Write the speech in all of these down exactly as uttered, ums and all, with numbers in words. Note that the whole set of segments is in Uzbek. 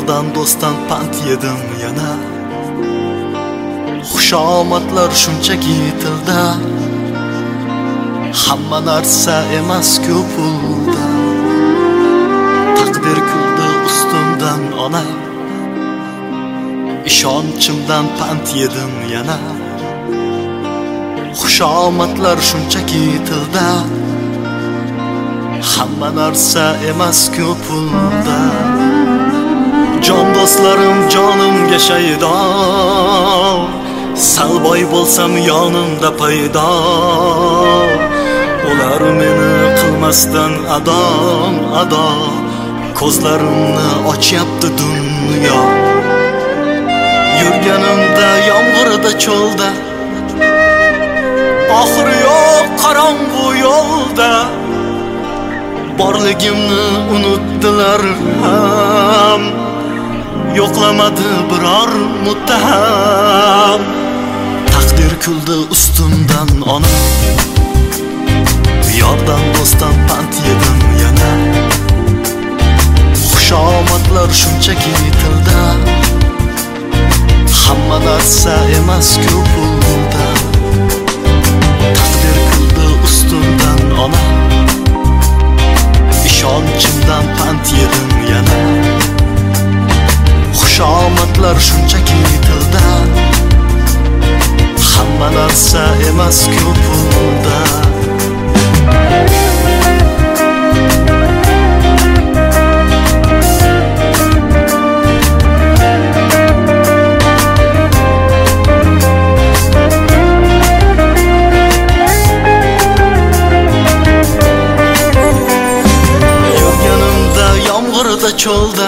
Yordan do'stdan pand yedim yana. Xushomadlar shunchaki tilda, hamma narsa emas ko'p pulda. Taqdir kuldi ustimdan ona, ishonchimdan pand yedim yana. Xushomadlar shunchaki tilda, hamma narsa emas ko'p pulda. Jon do'stlarim jonimga shaydo, salboy bo'lsam yonimda paydo. Ular meni qilmasdan adom ado, ko'zlarimni ochyapti dunyo. Yurganimda yomg'irda cho'lda, oxiri yo'q qorong'u yo'lda. Borligimni unutdilar ham, yo'qlamadi biror muttaham. Taqdir kuldi ustimdan ona, yordan do'stdan pand yedim yana. Xushomadlar shunchaki tilda, hamma narsa emas ko'p pulda. Taqdir kuldi ustimdan ona, ishonchimdan pand yedim yana. Xushomadlar shunchaki tilda, hamma narsa emas ko'p pulda. Yurganimda yomg'irda cho'lda,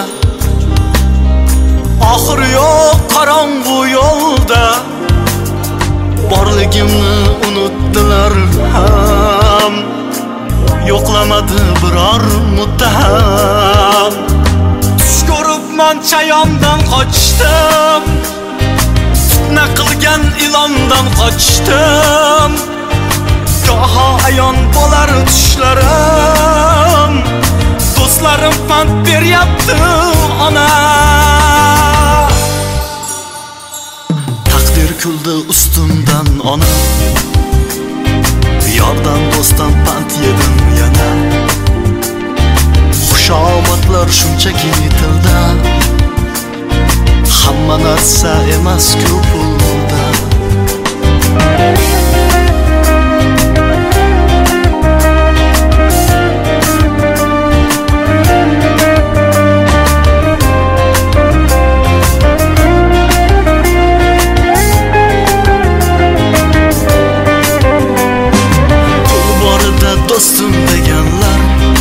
oxiri yo'q qorong'u yo'lda. Borligimni unutdilar ham, yo'qlamadi biror muttaham. Tush ko'ribman chayondan qochdim, fitna qilgan ilondan qochdim. Goho ayon bo'lar tushlarim, do'stlarim pand beryapti ona. Taqdir kuldi ustimdan ona, yordan do'stdan pand yedim yana. Xushomadlar shunchaki tilda, hamma narsa emas ko'p pulda. Do'stim deganlar,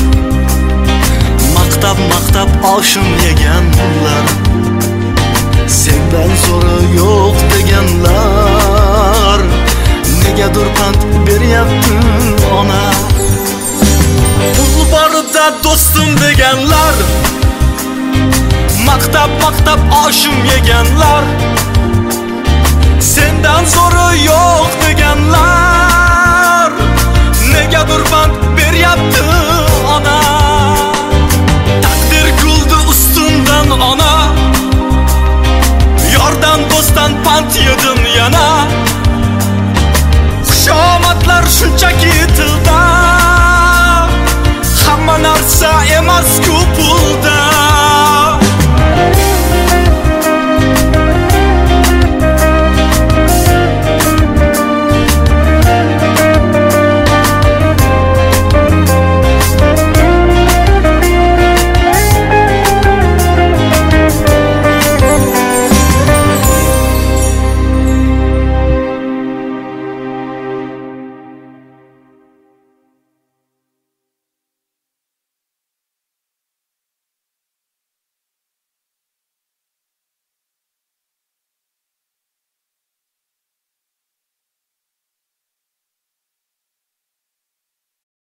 maqtab maqtab oshim yeganlar. Sendan zo'ri yo'q deganlar, negadir pand beryapti ona. Pul borida do'stim deganlar, maqtab maqtab oshim yeganlar. Sendan zo'ri yo'q deganlar,